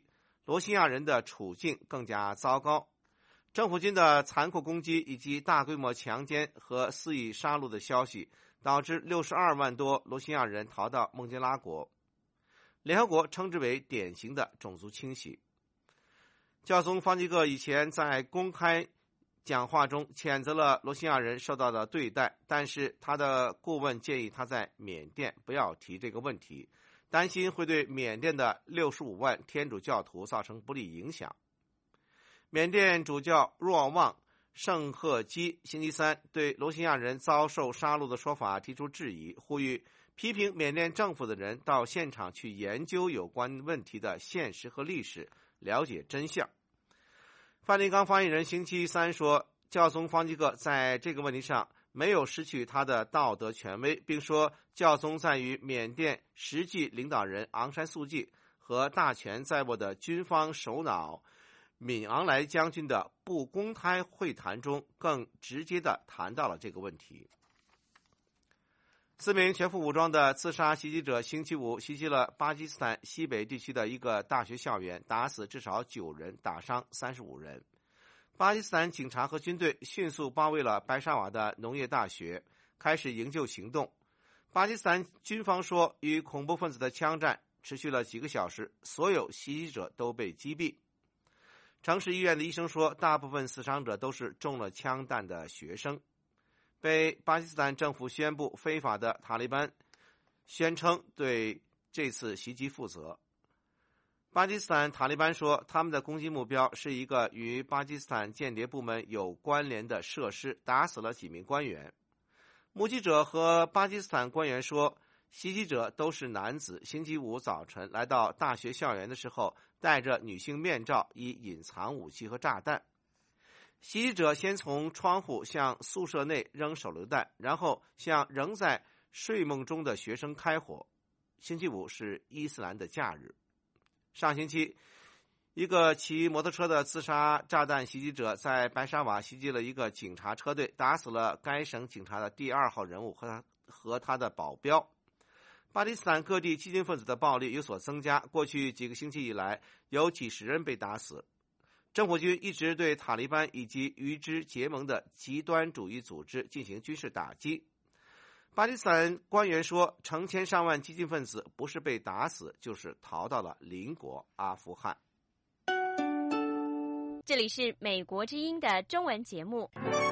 罗兴亚人的处境更加糟糕。政府军的残酷攻击以及大规模强奸和肆意杀戮的消息，导致六十二万多罗兴亚人逃到孟加拉国。联合国称之为典型的种族清洗。教宗方济各以前在公开讲话中谴责了罗兴亚人受到的对待，但是他的顾问建议他在缅甸不要提这个问题，担心会对缅甸的六十五万天主教徒造成不利影响。缅甸主教若望圣赫基星期三对罗兴亚人遭受杀戮的说法提出质疑，呼吁批评缅甸政府的人到现场去研究有关问题的现实和历史，了解真相。梵蒂冈发言人星期三说，教宗方济各在这个问题上没有失去他的道德权威，并说教宗在与缅甸实际领导人昂山素季和大权在握的军方首脑敏昂莱将军的不公开会谈中更直接地谈到了这个问题。四名全副武装的自杀袭击者星期五袭击了巴基斯坦西北地区的一个大学校园，打死至少九人，打伤三十五人。巴基斯坦警察和军队迅速包围了白沙瓦的农业大学，开始营救行动。巴基斯坦军方说，与恐怖分子的枪战持续了几个小时，所有袭击者都被击毙。城市医院的医生说，大部分死伤者都是中了枪弹的学生。被巴基斯坦政府宣布非法的塔利班宣称对这次袭击负责。巴基斯坦塔利班说，他们的攻击目标是一个与巴基斯坦间谍部门有关联的设施，打死了几名官员。目击者和巴基斯坦官员说，袭击者都是男子，星期五早晨来到大学校园的时候戴着女性面罩，以隐藏武器和炸弹。袭击者先从窗户向宿舍内扔手榴弹，然后向仍在睡梦中的学生开火。星期五是伊斯兰的假日。上星期，一个骑摩托车的自杀炸弹袭击者在白沙瓦袭击了一个警察车队，打死了该省警察的第二号人物和他和他的保镖。巴基斯坦各地激进分子的暴力有所增加，过去几个星期以来，有几十人被打死。政府军一直对塔利班以及与之结盟的极端主义组织进行军事打击。巴基斯坦官员说，成千上万激进分子不是被打死，就是逃到了邻国阿富汗。 这里是美国之音的中文节目。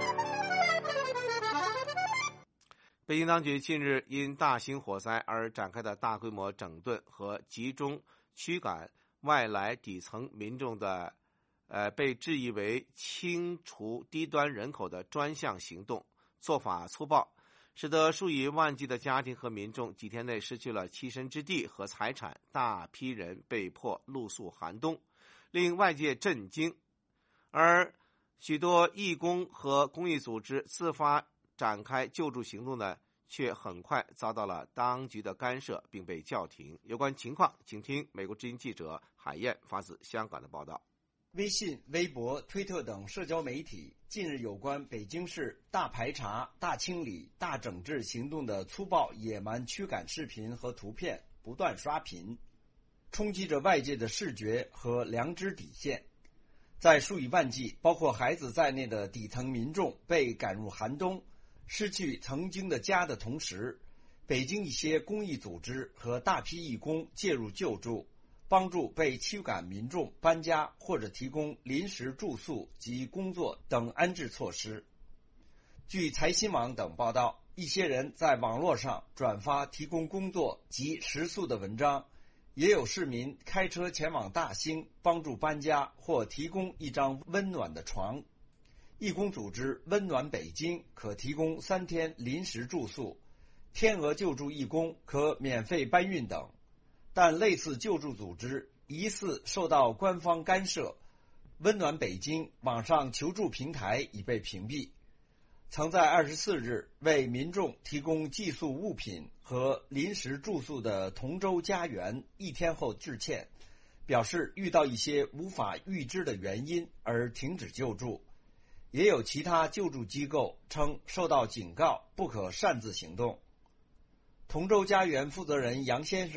北京当局近日因大型火灾而展开的大规模整顿和集中驱赶外来底层民众的呃，被质疑为清除低端人口的专项行动，做法粗暴，使得数以万计的家庭和民众几天内失去了栖身之地和财产，大批人被迫露宿寒冬，令外界震惊。而许多义工和公益组织自发展开救助行动呢，却很快遭到了当局的干涉，并被叫停。有关情况，请听美国之音记者海燕发自香港的报道。 微信、微博、推特等社交媒体近日有关北京市大排查、大清理、大整治行动的粗暴野蛮驱赶视频和图片不断刷屏，冲击着外界的视觉和良知底线。在数以万计包括孩子在内的底层民众被赶入寒冬，失去曾经的家的同时，北京一些公益组织和大批义工介入救助，帮助被驱赶民众搬家或者提供临时住宿及工作等安置措施。据财新网等报道，一些人在网络上转发提供工作及食宿的文章，也有市民开车前往大兴帮助搬家或提供一张温暖的床。义工组织温暖北京可提供三天临时住宿，天鹅救助义工可免费搬运等。但类似救助组织疑似受到官方干涉，温暖北京网上求助平台已被屏蔽。曾在二十四日为民众提供寄宿物品和临时住宿的同舟家园一天后致歉，表示遇到一些无法预知的原因而停止救助。也有其他救助机构称受到警告，不可擅自行动。同舟家园负责人杨先生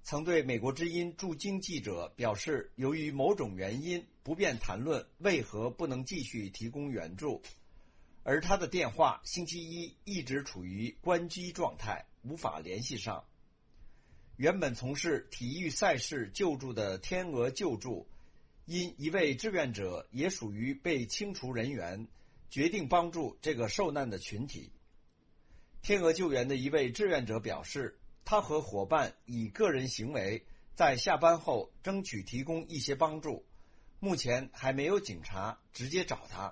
曾对美国之音驻京记者表示，由于某种原因不便谈论为何不能继续提供援助，而他的电话星期一一直处于关机状态，无法联系上。原本从事体育赛事救助的天鹅救助，因一位志愿者也属于被清除人员，决定帮助这个受难的群体。天鹅救援的一位志愿者表示，他和伙伴以个人行为在下班后争取提供一些帮助，目前还没有警察直接找他。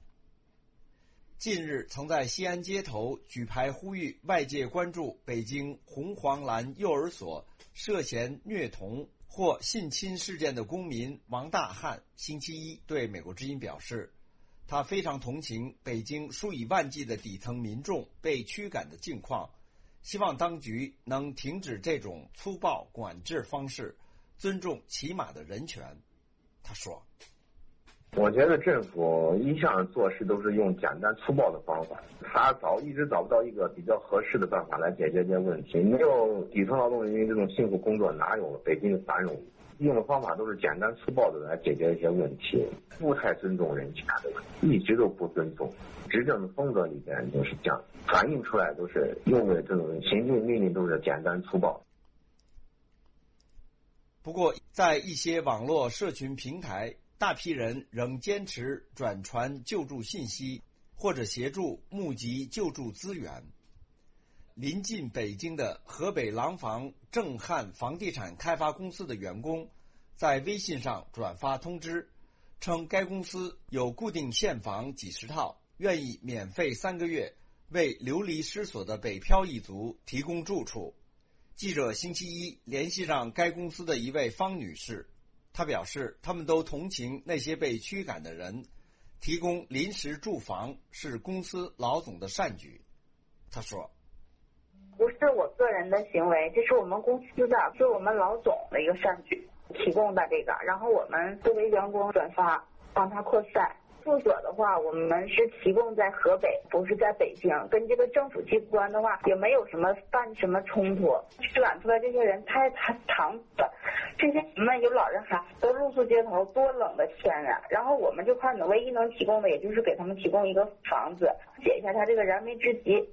近日曾在西安街头举牌呼吁外界关注北京红黄蓝幼儿所涉嫌虐童或性侵事件的公民王大汉星期一对美国之音表示，他非常同情北京数以万计的底层民众被驱赶的境况，希望当局能停止这种粗暴管制方式，尊重起码的人权。他说， 我觉得政府一向做事都是用简单粗暴的方法，他找一直找不到一个比较合适的办法来解决这些问题。没有底层劳动人民这种辛苦工作，哪有北京的繁荣？用的方法都是简单粗暴的来解决一些问题，不太尊重人权的，一直都不尊重。执政的风格里边就是这样，反映出来都是用的这种行政命令都是简单粗暴。 不过，在一些网络社群平台，大批人仍坚持转传救助信息，或者协助募集救助资源。临近北京的河北廊坊正汉房地产开发公司的员工在微信上转发通知，称该公司有固定现房几十套，愿意免费三个月为流离失所的北漂一族提供住处。记者星期一联系上该公司的一位方女士，她表示他们都同情那些被驱赶的人，提供临时住房是公司老总的善举。她说， 不是我个人的行为，这是我们公司的，是我们老总的一个善举提供的这个，然后我们作为员工转发，帮他扩散。住所的话，我们是提供在河北，不是在北京，跟这个政府机关的话也没有什么犯什么冲突。驱赶出来这些人太太长了，这些人们有老人孩子都露宿街头，多冷的天啊！然后我们这块呢，唯一能提供的也就是给他们提供一个房子，解一下他这个燃眉之急。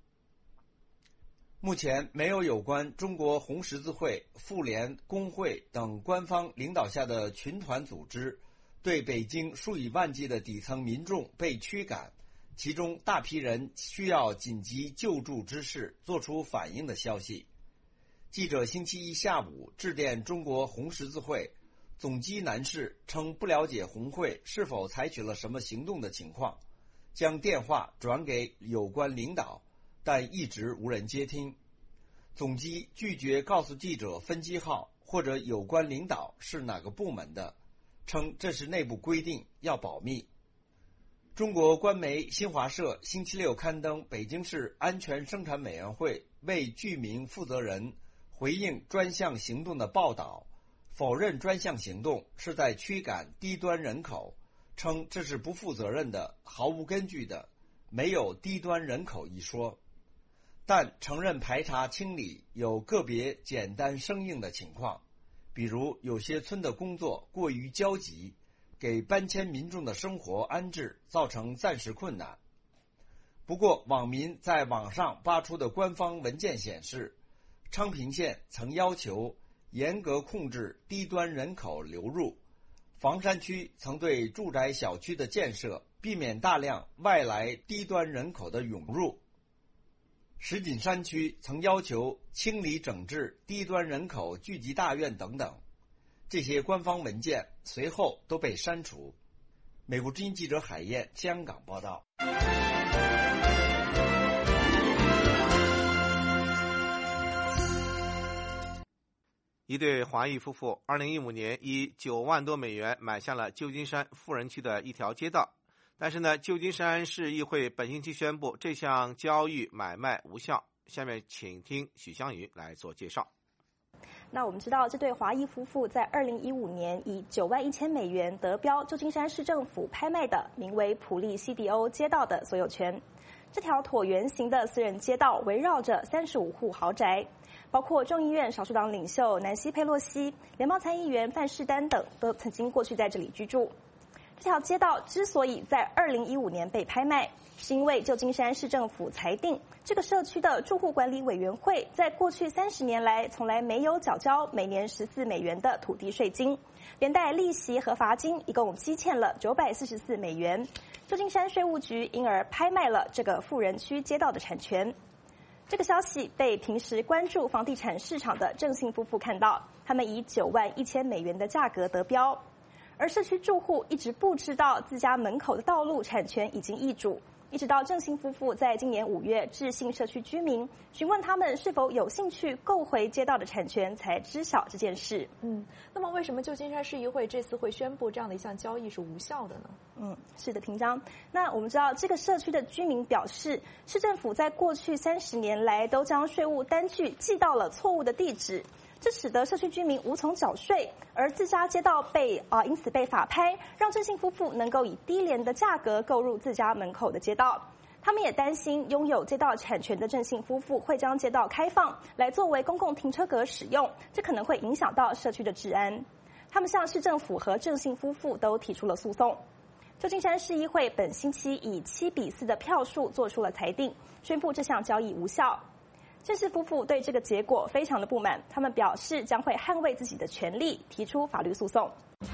目前没有有关中国红十字会、妇联、工会等官方领导下的群团组织对北京数以万计的底层民众被驱赶，其中大批人需要紧急救助之事作出反应的消息。记者星期一下午致电中国红十字会，总机男士称不了解红会是否采取了什么行动的情况，将电话转给有关领导，但一直无人接听。总机拒绝告诉记者分机号或者有关领导是哪个部门的，称这是内部规定，要保密。中国官媒新华社星期六刊登北京市安全生产委员会为居民负责人回应专项行动的报道，否认专项行动是在驱赶低端人口，称这是不负责任的、毫无根据的，没有低端人口一说，但承认排查清理有个别简单生硬的情况，比如有些村的工作过于焦急，给搬迁民众的生活安置造成暂时困难。不过网民在网上扒出的官方文件显示，昌平县曾要求严格控制低端人口流入，房山区曾对住宅小区的建设避免大量外来低端人口的涌入，石景山区曾要求清理整治低端人口聚集大院等等，这些官方文件随后都被删除。美国之音记者海燕香港报道。 一对华裔夫妇二零一五年以九万多美元买下了旧金山富人区的一条街道，但是呢，旧金山市议会本星期宣布这项交易买卖无效。下面请听许香瑜来做介绍。 那我们知道，这对华裔夫妇在二零一五年以九万一千美元得标旧金山市政府拍卖的名为普利 C D O 街道的所有权。 这条椭圆形的私人街道围绕着三十五户豪宅，包括众议院少数党领袖南希·佩洛西、联邦参议员范士丹等都曾经过去在这里居住。这条街道之所以在二零一五年被拍卖，是因为旧金山市政府裁定这个社区的住户管理委员会在过去三十年来从来没有缴交每年十四美元的土地税金，连带利息和罚金一共积欠了九百四十四美元。旧金山税务局因而拍卖了这个富人区街道的产权。这个消息被平时关注房地产市场的郑姓夫妇看到，他们以九万一千美元的价格得标。而社区住户一直不知道自家门口的道路产权已经易主，一直到郑姓夫妇在今年五月致信社区居民，询问他们是否有兴趣购回街道的产权，才知晓这件事。 嗯，那么为什么旧金山市议会这次会宣布这样的一项交易是无效的呢？ 嗯，是的，平章。那我们知道，这个社区的居民表示，市政府在过去三十年来都将税务单据寄到了错误的地址。这使得社区居民无从缴税，而自家街道被啊、呃、因此被法拍，让郑姓夫妇能够以低廉的价格购入自家门口的街道。他们也担心拥有街道产权的郑姓夫妇会将街道开放来作为公共停车格使用，这可能会影响到社区的治安。他们向市政府和郑姓夫妇都提出了诉讼。旧金山市议会本星期以七比四的票数做出了裁定，宣布这项交易无效。郑氏夫妇对这个结果非常的不满，他们表示将会捍卫自己的权利，提出法律诉讼。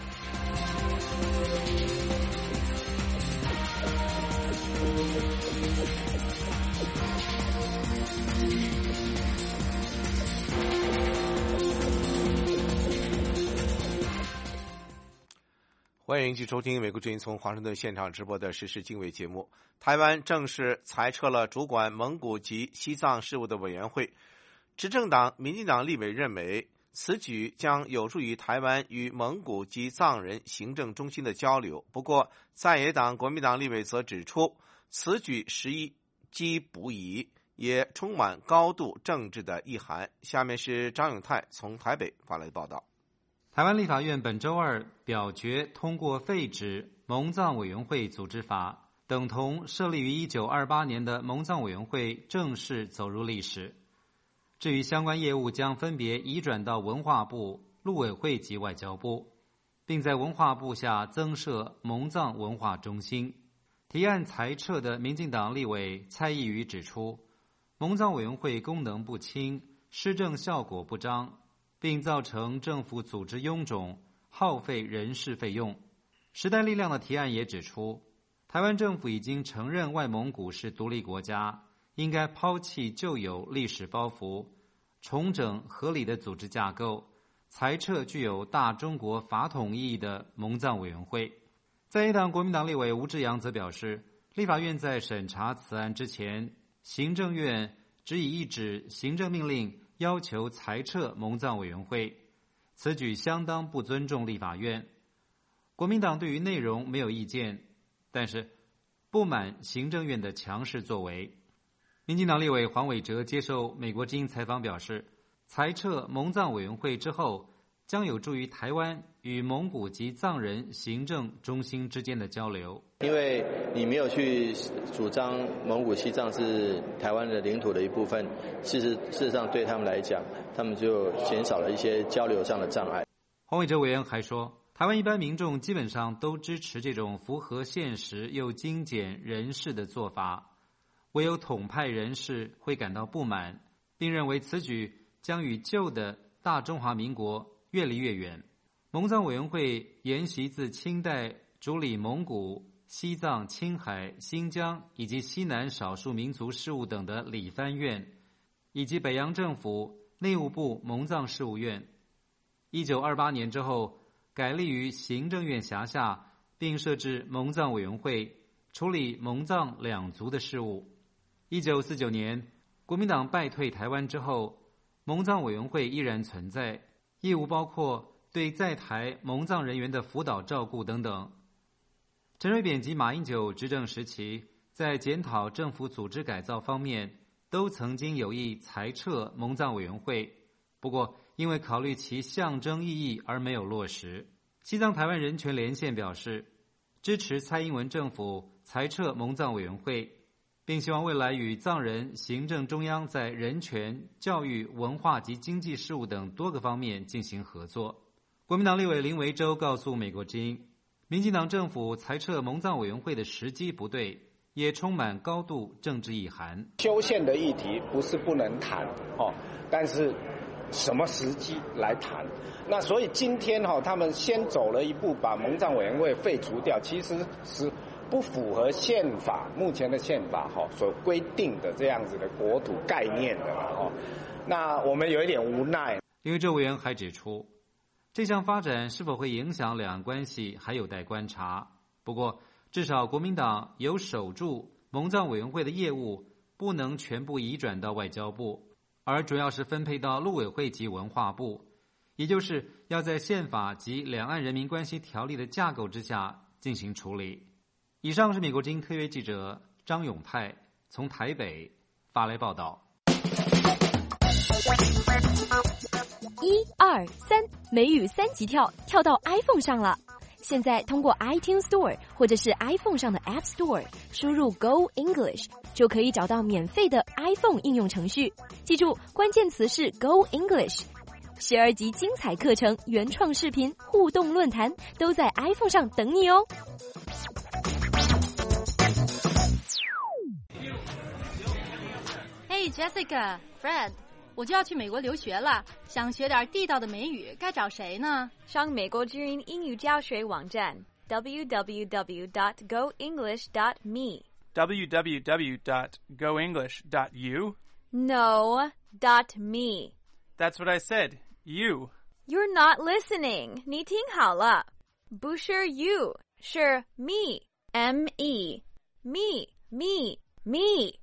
欢迎继续收听美国之音从华盛顿现场直播的时事经纬节目。台湾正式裁撤了主管蒙古及西藏事务的委员会。执政党民进党立委认为，此举将有助于台湾与蒙古及藏人行政中心的交流。不过，在野党国民党立委则指出，此举时机不宜，也充满高度政治的意涵。下面是张永泰从台北发来的报道。 台湾立法院本周二表决通过废止蒙藏委员会组织法，等同设立于一九二八年的蒙藏委员会正式走入历史。至于相关业务将分别移转到文化部、陆委会及外交部，并在文化部下增设蒙藏文化中心。提案裁撤的民进党立委蔡意瑜指出，蒙藏委员会功能不清，施政效果不彰，并造成政府组织臃肿，耗费人事费用。时代力量的提案也指出，台湾政府已经承认外蒙古是独立国家，应该抛弃旧有历史包袱，重整合理的组织架构，裁撤具有大中国法统意义的蒙藏委员会。在野党国民党立委吴志阳则表示，立法院在审查此案之前，行政院只以一纸行政命令要求裁撤蒙藏委员会，此举相当不尊重立法院。国民党对于内容没有意见，但是不满行政院的强势作为。民进党立委黄伟哲接受美国之音采访表示，裁撤蒙藏委员会之后，将有助于台湾与蒙古及藏人行政中心之间的交流。 因为你没有去主张蒙古西藏是台湾的领土的一部分，其实事实上对他们来讲，他们就减少了一些交流上的障碍。 黄伟哲委员还说，台湾一般民众基本上都支持这种符合现实又精简人事的做法，唯有统派人士会感到不满，并认为此举将与旧的大中华民国越离越远。蒙藏委员会沿袭自清代主理蒙古、西藏、青海、新疆以及西南少数民族事务等的理藩院，以及北洋政府内务部蒙藏事务院。一九二八年之后改立于行政院辖下，并设置蒙藏委员会，处理蒙藏两族的事务。一九四九年国民党败退台湾之后，蒙藏委员会依然存在，业务包括对在台蒙藏人员的辅导照顾等等。陈水扁及马英九执政时期，在检讨政府组织改造方面都曾经有意裁撤蒙藏委员会，不过因为考虑其象征意义而没有落实。西藏台湾人权连线表示，支持蔡英文政府裁撤蒙藏委员会， 并希望未来与藏人行政中央在人权、教育、文化及经济事务等多个方面进行合作。国民党立委林维洲告诉美国之音，民进党政府裁撤蒙藏委员会的时机不对，也充满高度政治意涵。 修宪的议题不是不能谈哦，但是什么时机来谈？那所以今天哈、哦，他们先走了一步，把蒙藏委员会废除掉，其实是不符合宪法目前的宪法哈、哦、所规定的这样子的国土概念的了哈、哦。那我们有一点无奈。 因为这委员还指出，这项发展是否会影响两岸关系还有待观察。不过，至少国民党有守住蒙藏委员会的业务不能全部移转到外交部，而主要是分配到陆委会及文化部，也就是要在宪法及两岸人民关系条例的架构之下进行处理。以上是美国之音科约记者张永泰从台北发来报道。 一二三，美语三级跳，跳到 iPhone 上了。现在通过 iTunes Store 或者是 iPhone 上的 App Store 输入 Go English 就可以找到免费的 iPhone 应用程序。记住，关键词是 Go English。十二集精彩课程、原创视频、互动论坛都在 iPhone 上等你哦。 Hey Jessica, Fred， 我就要去美国留学了，想学点地道的美语，该找谁呢？ 上美国之音英语教学网站 double-u double-u double-u dot go english dot me double-u double-u double-u dot go english dot u No, dot me. That's what I said. You. You're not listening. 你听好了，不是 you， 是 me. M E. Me, me, me.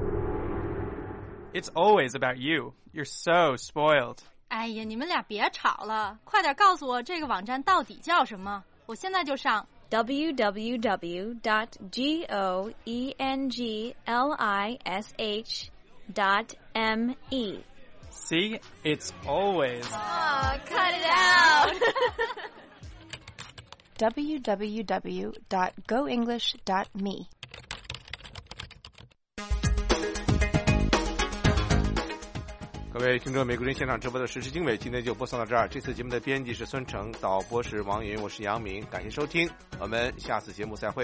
It's always about you. You're so spoiled. 哎呀，你们俩别吵了，快点告诉我这个网站到底叫什么，我现在就上。 double-u double-u double-u dot go english dot me. See? It's always. Oh, cut it out. double-u double-u double-u dot go english dot me. 各位听众，美国人现场直播的时事经纬今天就播送到这儿。这次节目的编辑是孙成，导播是王云，我是杨明，感谢收听，我们下次节目再会。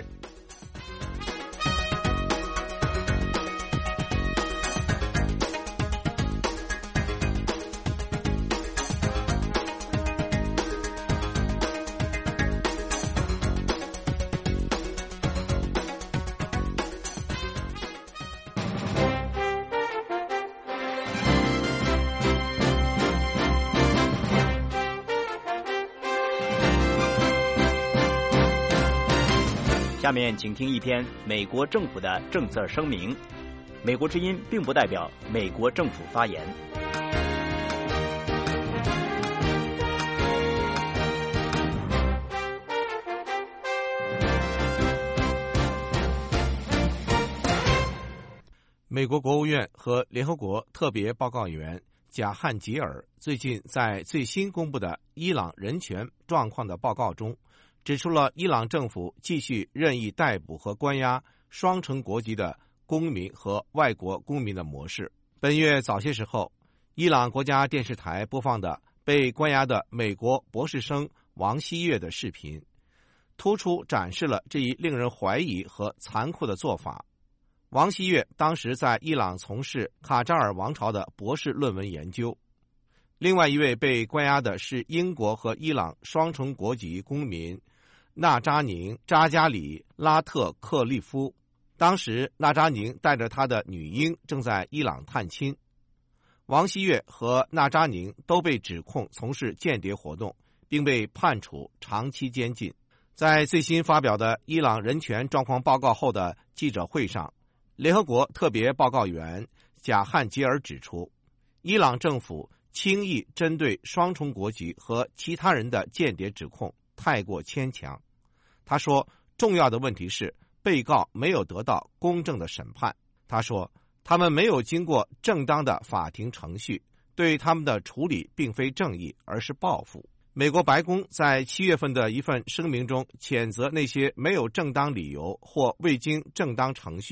下面请听一篇美国政府的政策声明。美国之音并不代表美国政府发言。 美国国务院和联合国特别报告员贾汉吉尔最近在最新公布的伊朗人权状况的报告中，指出了伊朗政府继续任意逮捕和关押双重国籍的公民和外国公民的模式。本月早些时候，伊朗国家电视台播放的被关押的美国博士生王希月的视频，突出展示了这一令人怀疑和残酷的做法。王希月当时在伊朗从事卡扎尔王朝的博士论文研究。另外一位被关押的是英国和伊朗双重国籍公民纳扎宁·扎加里拉特克利夫。当时纳扎宁带着他的女婴正在伊朗探亲。王希月和纳扎宁都被指控从事间谍活动，并被判处长期监禁。在最新发表的伊朗人权状况报告后的记者会上，联合国特别报告员贾汉吉尔指出，伊朗政府轻易针对双重国籍和其他人的间谍指控太过牵强。他说，重要的问题是被告没有得到公正的审判。他说，他们没有经过正当的法庭程序，对他们的处理并非正义，而是报复。美国白宫在七月份的一份声明中谴责那些没有正当理由或未经正当程序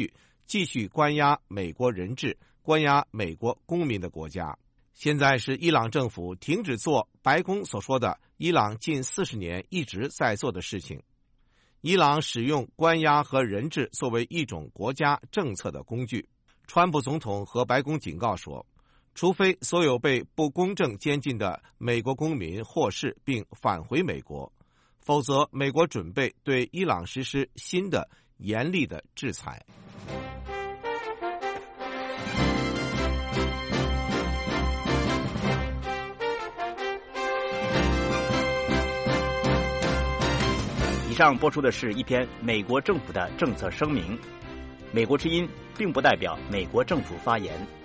继续关押美国人质、关押美国公民的国家。现在是伊朗政府停止做白宫所说的伊朗近四十年一直在做的事情。伊朗使用关押和人质作为一种国家政策的工具。川普总统和白宫警告说，除非所有被不公正监禁的美国公民获释并返回美国，否则美国准备对伊朗实施新的严厉的制裁。 以上播出的是一篇美国政府的政策声明。美国之音并不代表美国政府发言。